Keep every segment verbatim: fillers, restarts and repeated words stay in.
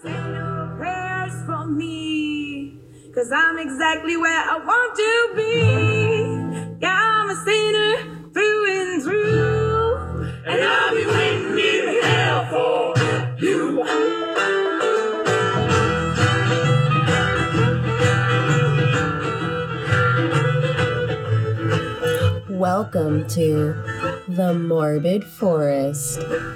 Say no prayers for me, 'cause I'm exactly where I want to be. Yeah, I'm a sinner through and through, and I'll be waiting in hell for you. Welcome to the Morbid Forest.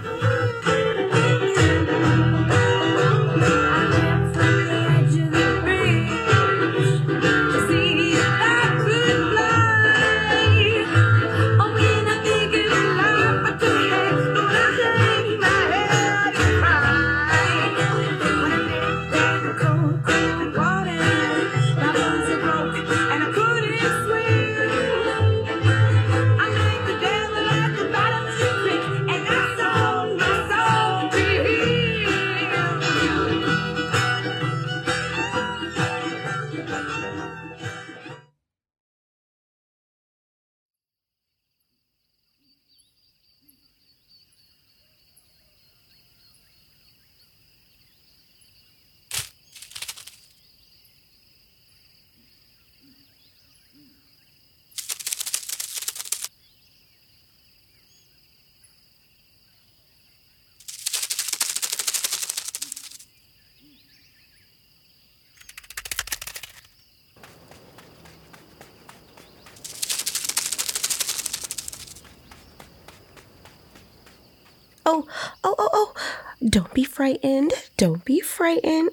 Oh, oh, oh, oh, don't be frightened. Don't be frightened.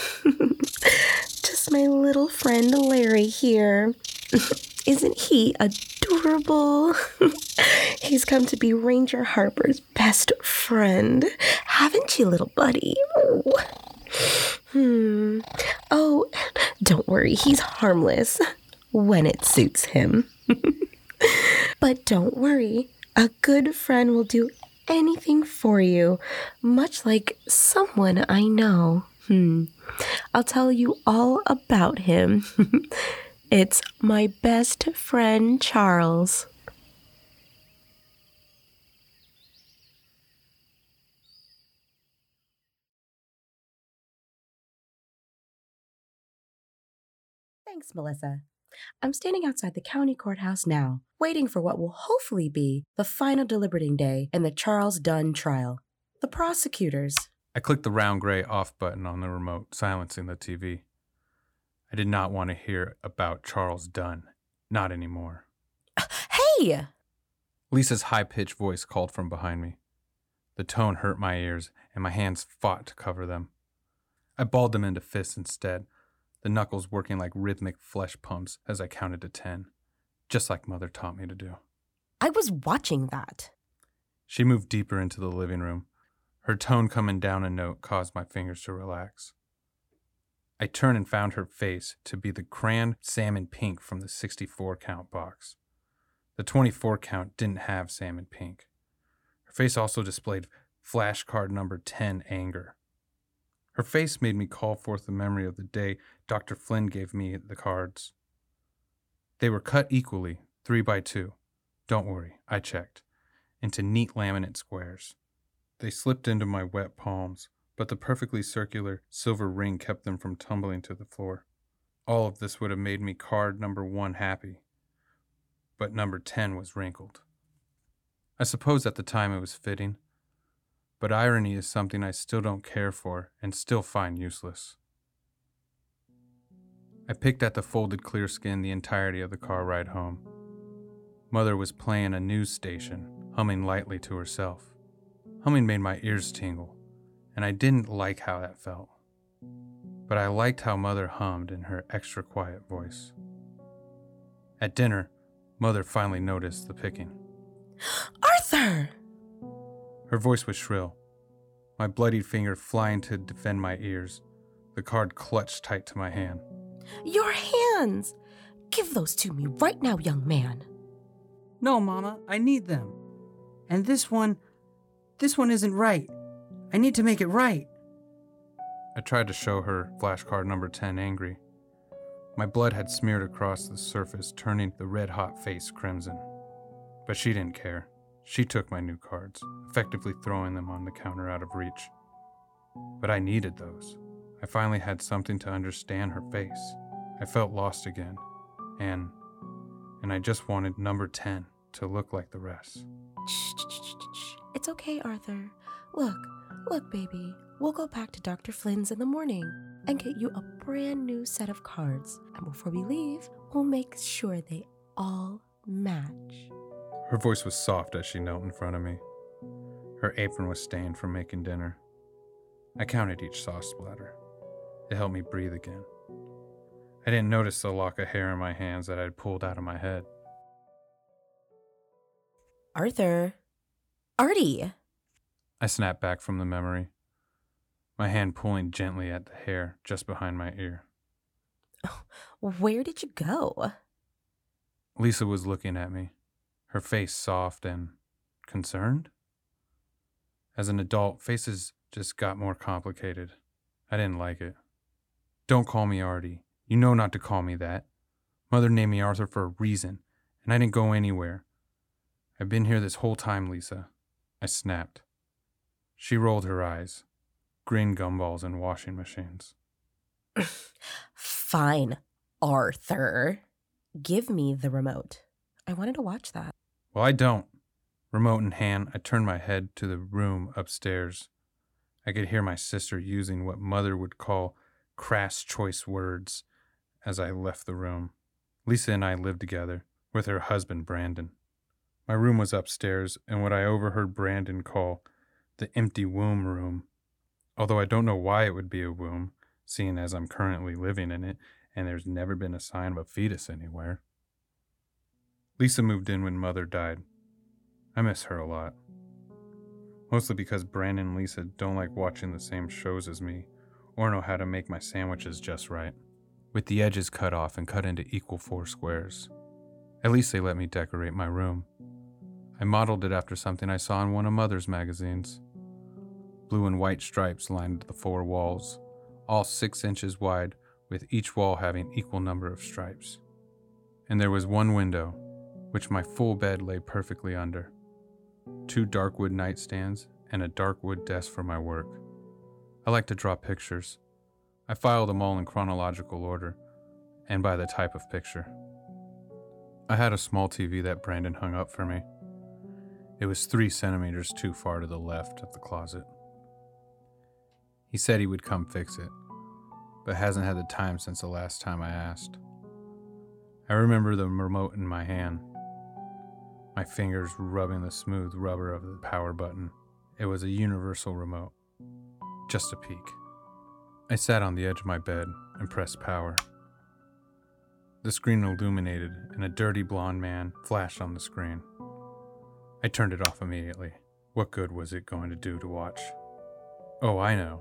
Just my little friend Larry here. Isn't he adorable? He's come to be Ranger Harper's best friend. Haven't you, little buddy? Oh. Hmm. Oh, don't worry. He's harmless when it suits him. But don't worry. A good friend will do anything for you, much like someone I know. Hmm. I'll tell you all about him. It's my best friend, Charles. Thanks, Melissa. I'm standing outside the county courthouse now, waiting for what will hopefully be the final deliberating day in the Charles Dunn trial. The prosecutors. I clicked the round gray off button on the remote, silencing the T V. I did not want to hear about Charles Dunn. Not anymore. Hey! Lisa's high-pitched voice called from behind me. The tone hurt my ears, and my hands fought to cover them. I balled them into fists instead, the knuckles working like rhythmic flesh pumps as I counted to ten, just like Mother taught me to do. I was watching that. She moved deeper into the living room. Her tone coming down a note caused my fingers to relax. I turned and found her face to be the crayon salmon pink from the sixty-four count box. The twenty-four count didn't have salmon pink. Her face also displayed flashcard number ten anger. Her face made me call forth the memory of the day Doctor Flynn gave me the cards. They were cut equally, three by two. Don't worry, I checked, into neat laminate squares. They slipped into my wet palms, but the perfectly circular silver ring kept them from tumbling to the floor. All of this would have made me card number one happy, but number ten was wrinkled. I suppose at the time it was fitting, but irony is something I still don't care for and still find useless. I picked at the folded clear skin the entirety of the car ride home. Mother was playing a news station, humming lightly to herself. Humming made my ears tingle, and I didn't like how that felt. But I liked how Mother hummed in her extra quiet voice. At dinner, Mother finally noticed the picking. Arthur! Her voice was shrill, my bloodied finger flying to defend my ears, the card clutched tight to my hand. Your hands! Give those to me right now, young man. No, Mama, I need them. And this one, this one isn't right. I need to make it right. I tried to show her flashcard number ten angry. My blood had smeared across the surface, turning the red-hot face crimson. But she didn't care. She took my new cards, effectively throwing them on the counter out of reach. but I needed those. I finally had something to understand her face. I felt lost again, and and I just wanted number ten to look like the rest. Shh, shh, shh, shh, shh. It's okay, Arthur. Look, look, baby. We'll go back to Doctor Flynn's in the morning and get you a brand new set of cards. And before we leave, we'll make sure they all match. Her voice was soft as she knelt in front of me. Her apron was stained from making dinner. I counted each sauce splatter. It helped me breathe again. I didn't notice the lock of hair in my hands that I'd pulled out of my head. Arthur. Artie. I snapped back from the memory, my hand pulling gently at the hair just behind my ear. Where did you go? Lisa was looking at me, her face soft and concerned. As an adult, faces just got more complicated. I didn't like it. Don't call me Artie. You know not to call me that. Mother named me Arthur for a reason, and I didn't go anywhere. I've been here this whole time, Lisa. I snapped. She rolled her eyes. Green gumballs and washing machines. Fine, Arthur. Give me the remote. I wanted to watch that. Well, I don't. Remote in hand, I turned my head to the room upstairs. I could hear my sister using what Mother would call crass choice words as I left the room. Lisa and I lived together with her husband, Brandon. My room was upstairs, and what I overheard Brandon call the empty womb room, although I don't know why it would be a womb, seeing as I'm currently living in it, and there's never been a sign of a fetus anywhere. Lisa moved in when Mother died. I miss her a lot. Mostly because Brandon and Lisa don't like watching the same shows as me, or know how to make my sandwiches just right, with the edges cut off and cut into equal four squares. At least they let me decorate my room. I modeled it after something I saw in one of Mother's magazines. Blue and white stripes lined the four walls, all six inches wide, with each wall having equal number of stripes. And there was one window, which my full bed lay perfectly under. Two dark wood nightstands and a dark wood desk for my work. I like to draw pictures. I filed them all in chronological order, and by the type of picture. I had a small T V that Brandon hung up for me. It was three centimeters too far to the left of the closet. He said he would come fix it, but hasn't had the time since the last time I asked. I remember the remote in my hand, my fingers rubbing the smooth rubber of the power button. It was a universal remote, just a peek. I sat on the edge of my bed and pressed power. The screen illuminated, and a dirty blonde man flashed on the screen. I turned it off immediately. What good was it going to do to watch? Oh, I know.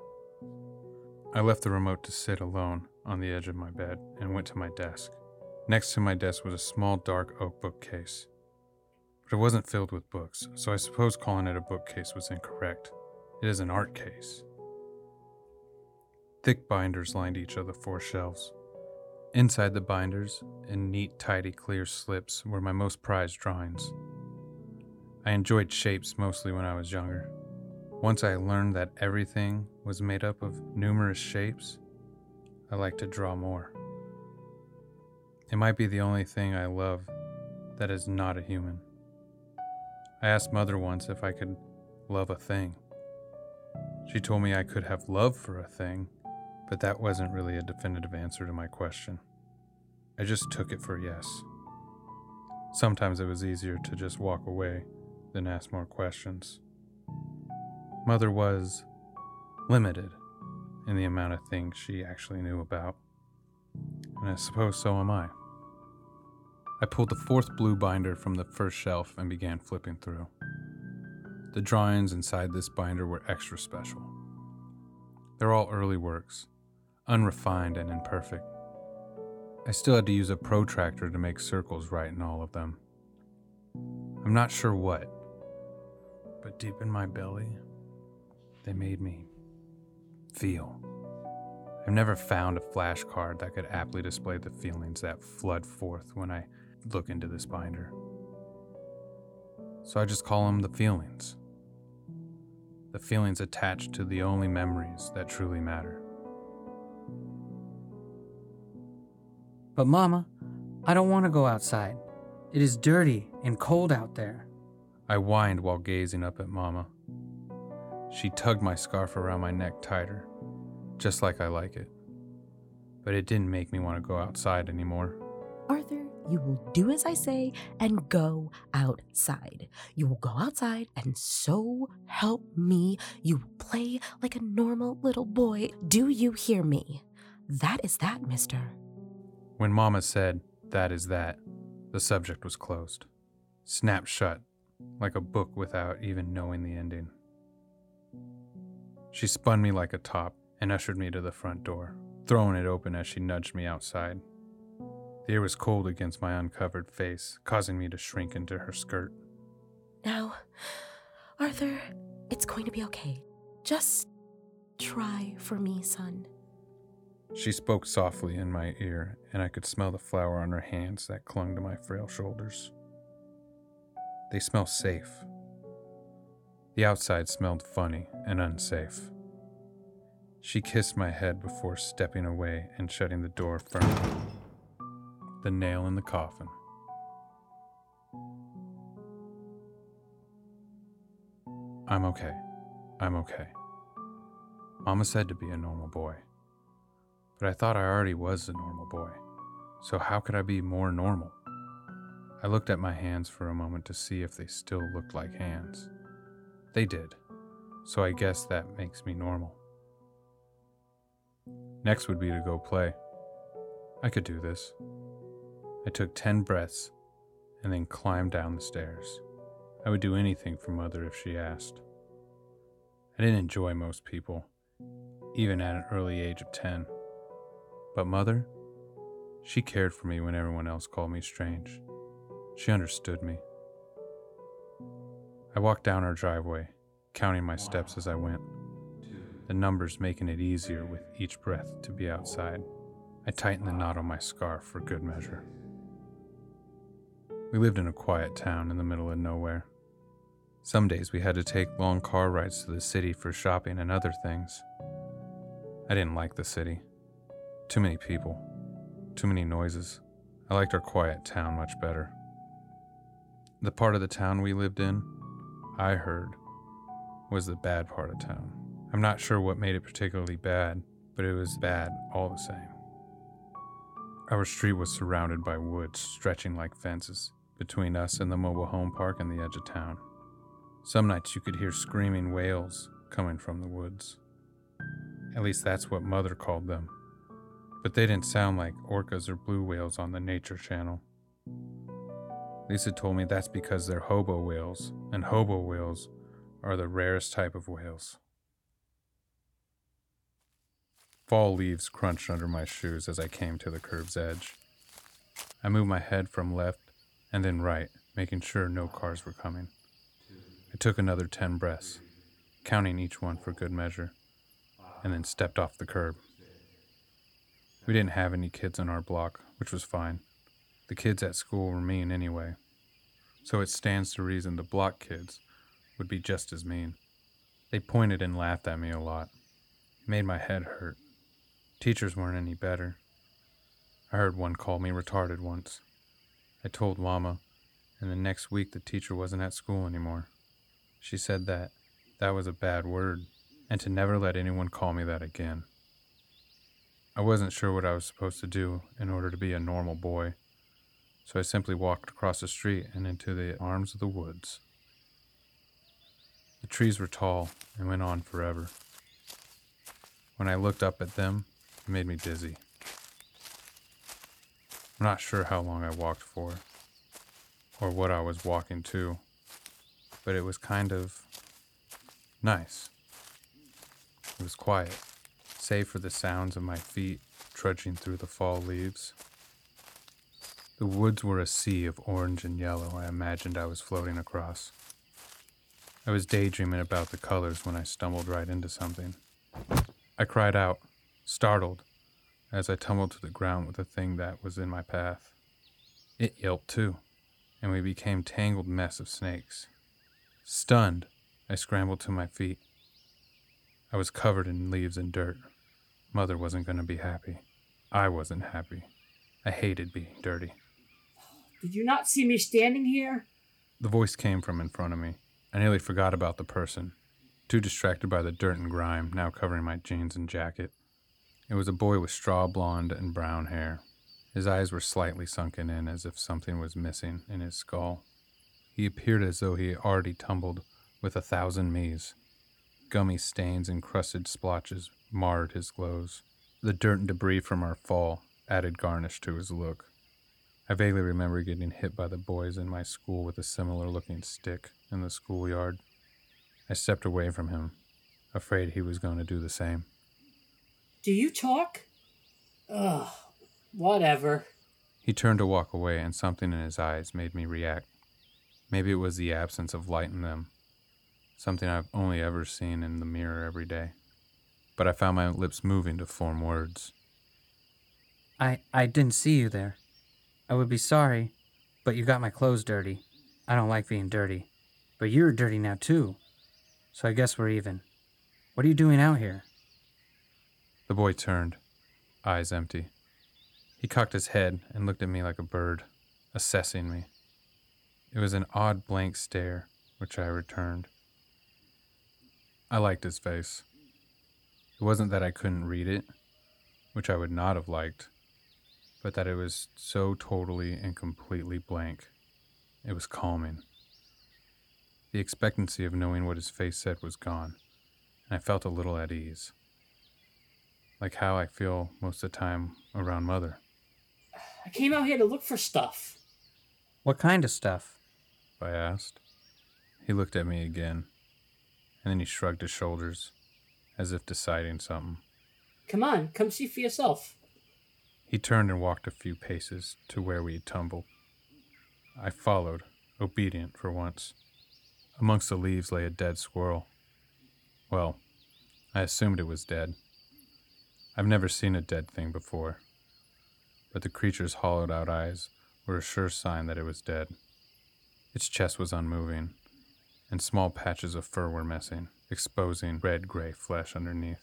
I left the remote to sit alone on the edge of my bed and went to my desk. Next to my desk was a small dark oak bookcase. But it wasn't filled with books, so I suppose calling it a bookcase was incorrect. It is an art case. Thick binders lined each of the four shelves. Inside the binders, in neat, tidy, clear slips, were my most prized drawings. I enjoyed shapes mostly when I was younger. Once I learned that everything was made up of numerous shapes, I liked to draw more. It might be the only thing I love that is not a human. I asked Mother once if I could love a thing. She told me I could have love for a thing, but that wasn't really a definitive answer to my question. I just took it for yes. Sometimes it was easier to just walk away than ask more questions. Mother was limited in the amount of things she actually knew about, and I suppose so am I. I pulled the fourth blue binder from the first shelf and began flipping through. The drawings inside this binder were extra special. They're all early works, unrefined and imperfect. I still had to use a protractor to make circles right in all of them. I'm not sure what, but deep in my belly, they made me feel. I've never found a flashcard that could aptly display the feelings that flood forth when I look into this binder. So I just call them the feelings. the feelings attached to the only memories that truly matter. But Mama, I don't want to go outside. It is dirty and cold out there. I whined while gazing up at Mama. She tugged my scarf around my neck tighter, just like I like it. But it didn't make me want to go outside anymore. Arthur, you will do as I say and go outside. You will go outside and so help me, you will play like a normal little boy. Do you hear me? That is that, mister. When Mama said, "That is that," the subject was closed. Snapped shut, like a book without even knowing the ending. She spun me like a top and ushered me to the front door, throwing it open as she nudged me outside. The air was cold against my uncovered face, causing me to shrink into her skirt. Now, Arthur, it's going to be okay. Just try for me, son. She spoke softly in my ear, and I could smell the flour on her hands that clung to my frail shoulders. They smell safe. The outside smelled funny and unsafe. She kissed my head before stepping away and shutting the door firmly. The nail in the coffin. I'm okay. I'm okay. Mama said to be a normal boy. But I thought I already was a normal boy. So how could I be more normal? I looked at my hands for a moment to see if they still looked like hands. They did. So I guess that makes me normal. Next would be to go play. I could do this. I took ten breaths and then climbed down the stairs. I would do anything for Mother if she asked. I didn't enjoy most people, even at an early age of ten. But Mother, she cared for me when everyone else called me strange. She understood me. I walked down our driveway, counting my steps as I went, the numbers making it easier with each breath to be outside. I tightened the knot on my scarf for good measure. We lived in a quiet town in the middle of nowhere. Some days we had to take long car rides to the city for shopping and other things. I didn't like the city. Too many people. Too many noises. I liked our quiet town much better. The part of the town we lived in, I heard, was the bad part of town. I'm not sure what made it particularly bad, but it was bad all the same. Our street was surrounded by woods stretching like fences between us and the mobile home park and the edge of town. Some nights you could hear screaming wails coming from the woods. At least that's what Mother called them. But they didn't sound like orcas or blue whales on the Nature Channel. Lisa told me that's because they're hobo whales, and hobo whales are the rarest type of whales. Fall leaves crunched under my shoes as I came to the curb's edge. I moved my head from left and then right, making sure no cars were coming. I took another ten breaths, counting each one for good measure, and then stepped off the curb. We didn't have any kids on our block, which was fine. The kids at school were mean anyway, so it stands to reason the block kids would be just as mean. They pointed and laughed at me a lot. It made my head hurt. Teachers weren't any better. I heard one call me retarded once. I told Mama, and the next week the teacher wasn't at school anymore. She said that that was a bad word, and to never let anyone call me that again. I wasn't sure what I was supposed to do in order to be a normal boy, so I simply walked across the street and into the arms of the woods. The trees were tall and went on forever. When I looked up at them, it made me dizzy. I'm not sure how long I walked for, or what I was walking to, but it was kind of nice. It was quiet, save for the sounds of my feet trudging through the fall leaves. The woods were a sea of orange and yellow I imagined I was floating across. I was daydreaming about the colors when I stumbled right into something. I cried out, startled, as I tumbled to the ground with the thing that was in my path. It yelped too, and we became a tangled mess of snakes. Stunned, I scrambled to my feet, I was covered in leaves and dirt. Mother wasn't going to be happy. I wasn't happy. I hated being dirty. Did you not see me standing here? The voice came from in front of me. I nearly forgot about the person, too distracted by the dirt and grime now covering my jeans and jacket. It was a boy with straw blonde and brown hair. His eyes were slightly sunken in as if something was missing in his skull. He appeared as though he had already tumbled with a thousand me's. Gummy stains and crusted splotches marred his clothes. The dirt and debris from our fall added garnish to his look. I vaguely remember getting hit by the boys in my school with a similar-looking stick in the schoolyard. I stepped away from him, afraid he was going to do the same. Do you talk? Ugh, whatever. He turned to walk away, and something in his eyes made me react. Maybe it was the absence of light in them, something I've only ever seen in the mirror every day. But I found my lips moving to form words. I, I didn't see you there. I would be sorry, but you got my clothes dirty. I don't like being dirty. But you're dirty now too. So I guess we're even. What are you doing out here? The boy turned, eyes empty. He cocked his head and looked at me like a bird, assessing me. It was an odd blank stare, which I returned. I liked his face. It wasn't that I couldn't read it, which I would not have liked, but that it was so totally and completely blank. It was calming. The expectancy of knowing what his face said was gone, and I felt a little at ease. Like how I feel most of the time around Mother. I came out here to look for stuff. What kind of stuff? I asked. He looked at me again, and then he shrugged his shoulders, as if deciding something. Come on, come see for yourself. He turned and walked a few paces to where we had tumbled. I followed, obedient for once. Amongst the leaves lay a dead squirrel. Well, I assumed it was dead. I've never seen a dead thing before, but the creature's hollowed-out eyes were a sure sign that it was dead. Its chest was unmoving, and small patches of fur were missing, exposing red-gray flesh underneath.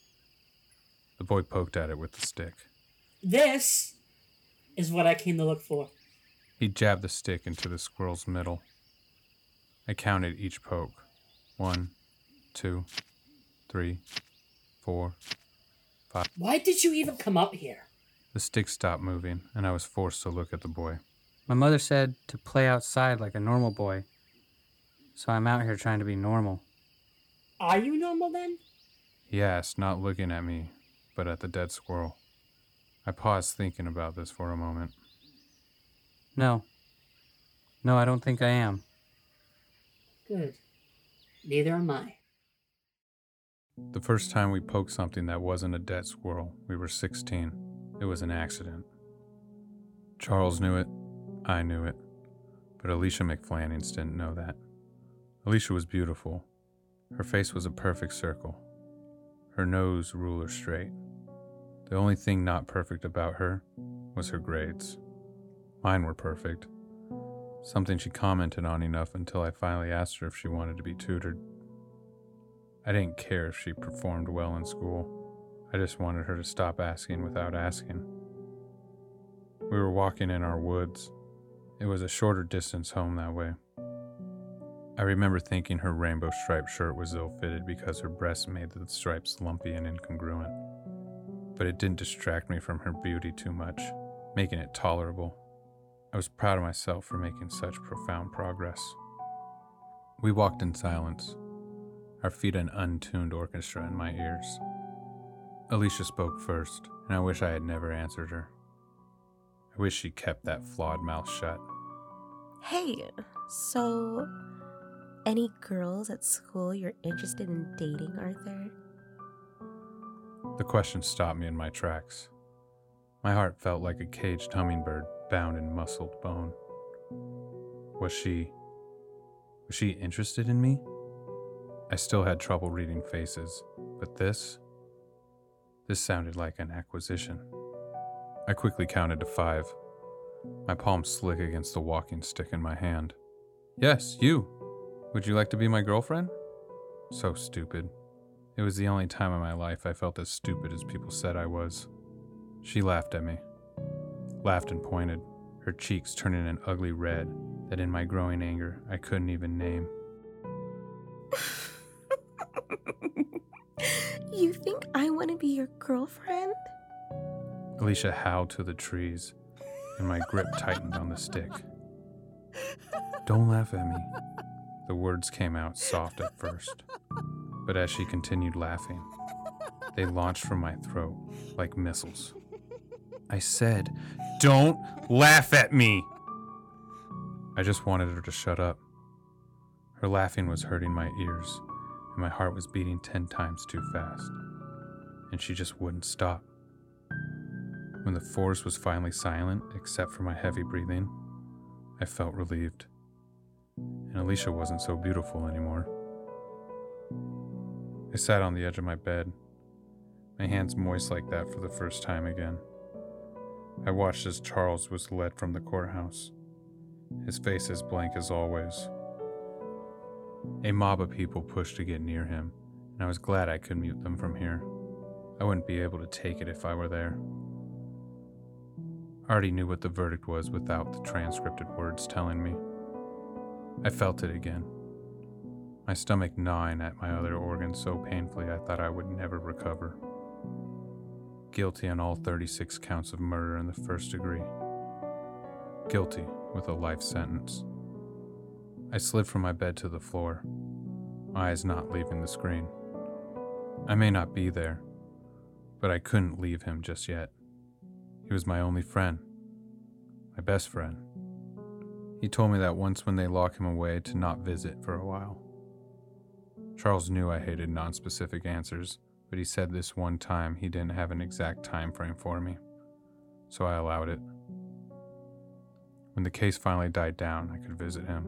The boy poked at it with the stick. This is what I came to look for. He jabbed the stick into the squirrel's middle. I counted each poke. One, two, three, four, five. Why did you even come up here? The stick stopped moving, and I was forced to look at the boy. My mother said to play outside like a normal boy. So I'm out here trying to be normal. Are you normal then? He asked, not looking at me, but at the dead squirrel. I paused thinking about this for a moment. No. No, I don't think I am. Good. Neither am I. The first time we poked something that wasn't a dead squirrel, we were sixteen. It was an accident. Charles knew it. I knew it. But Alicia McFlannings didn't know that. Alicia was beautiful. Her face was a perfect circle. Her nose ruler straight. The only thing not perfect about her was her grades. Mine were perfect. Something she commented on enough until I finally asked her if she wanted to be tutored. I didn't care if she performed well in school. I just wanted her to stop asking without asking. We were walking in our woods. It was a shorter distance home that way. I remember thinking her rainbow striped shirt was ill-fitted because her breasts made the stripes lumpy and incongruent. But it didn't distract me from her beauty too much, making it tolerable. I was proud of myself for making such profound progress. We walked in silence, our feet an untuned orchestra in my ears. Alicia spoke first, and I wish I had never answered her. I wish she kept that flawed mouth shut. Hey, so any girls at school you're interested in dating, Arthur? The question stopped me in my tracks. My heart felt like a caged hummingbird bound in muscled bone. Was she... was she interested in me? I still had trouble reading faces, but this... this sounded like an acquisition. I quickly counted to five, my palm slick against the walking stick in my hand. Yes, you! Would you like to be my girlfriend? So stupid. It was the only time in my life I felt as stupid as people said I was. She laughed at me. Laughed and pointed, her cheeks turning an ugly red that in my growing anger I couldn't even name. You think I want to be your girlfriend? Alicia howled to the trees, and my grip tightened on the stick. Don't laugh at me. The words came out soft at first, but as she continued laughing, they launched from my throat like missiles. I said, don't laugh at me! I just wanted her to shut up. Her laughing was hurting my ears, and my heart was beating ten times too fast, and she just wouldn't stop. When the forest was finally silent, except for my heavy breathing, I felt relieved. And Alicia wasn't so beautiful anymore. I sat on the edge of my bed, my hands moist like that for the first time again. I watched as Charles was led from the courthouse, his face as blank as always. A mob of people pushed to get near him, and I was glad I could mute them from here. I wouldn't be able to take it if I were there. I already knew what the verdict was without the transcripted words telling me. I felt it again. My stomach gnawing at my other organs so painfully I thought I would never recover. Guilty on all thirty-six counts of murder in the first degree. Guilty with a life sentence. I slid from my bed to the floor, my eyes not leaving the screen. I may not be there, but I couldn't leave him just yet. He was my only friend, my best friend. He told me that once when they lock him away to not visit for a while. Charles knew I hated non-specific answers, but he said this one time he didn't have an exact time frame for me, so I allowed it. When the case finally died down, I could visit him.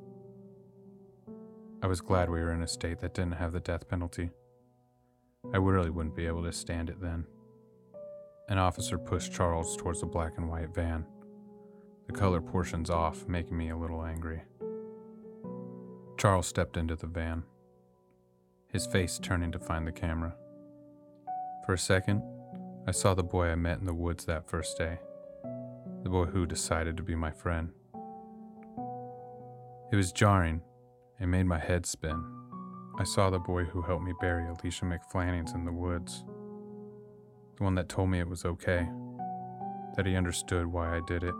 I was glad we were in a state that didn't have the death penalty. I really wouldn't be able to stand it then. An officer pushed Charles towards the black and white van, the color portions off, making me a little angry. Charles stepped into the van, his face turning to find the camera. For a second, I saw the boy I met in the woods that first day, the boy who decided to be my friend. It was jarring and made my head spin. I saw the boy who helped me bury Alicia McFlannings in the woods, the one that told me it was okay, that he understood why I did it.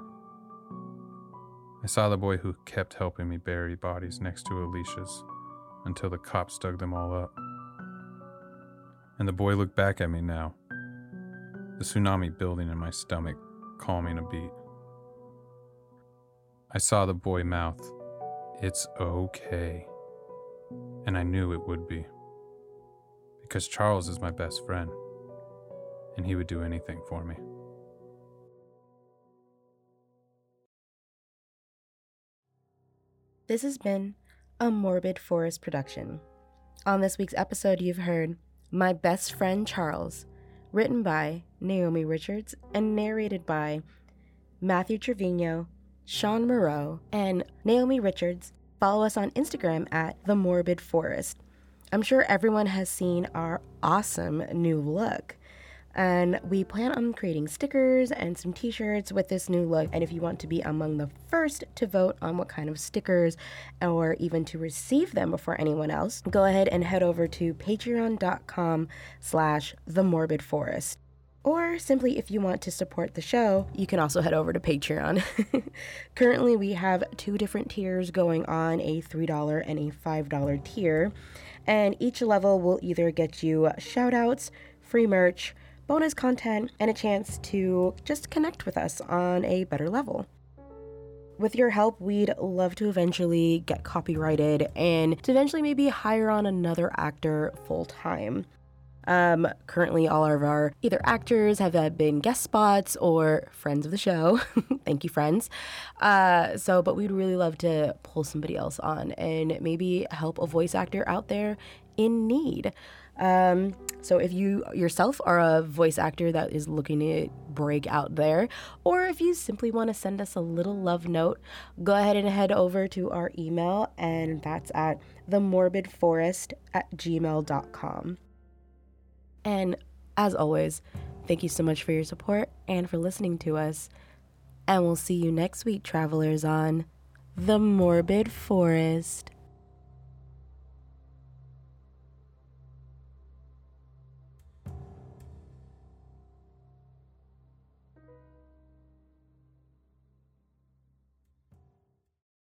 I saw the boy who kept helping me bury bodies next to Alicia's until the cops dug them all up. And the boy looked back at me now, the tsunami building in my stomach, calming a beat. I saw the boy mouth, "It's okay." And I knew it would be. Because Charles is my best friend, and he would do anything for me. This has been a Morbid Forest production. On this week's episode, you've heard My Best Friend Charles, written by Naomi Richards and narrated by Matthew Trevino, Sean Moreau, and Naomi Richards. Follow us on Instagram at The Morbid Forest. I'm sure everyone has seen our awesome new look. And we plan on creating stickers and some t-shirts with this new look. And if you want to be among the first to vote on what kind of stickers or even to receive them before anyone else, go ahead and head over to patreon.com slash the morbid forest. Or simply if you want to support the show, you can also head over to Patreon. Currently, we have two different tiers going on, a three dollars and a five dollars tier. And each level will either get you shout outs, free merch, bonus content, and a chance to just connect with us on a better level. With your help, we'd love to eventually get copyrighted and to eventually maybe hire on another actor full time. Um, currently, all of our either actors have uh, been guest spots or friends of the show. Thank you, friends. Uh, so, but we'd really love to pull somebody else on and maybe help a voice actor out there in need. Um, so if you yourself are a voice actor that is looking to break out there, or if you simply want to send us a little love note, go ahead and head over to our email, and that's at the morbid forest at gmail dot com. And as always, thank you so much for your support and for listening to us. And we'll see you next week, travelers, on The Morbid Forest.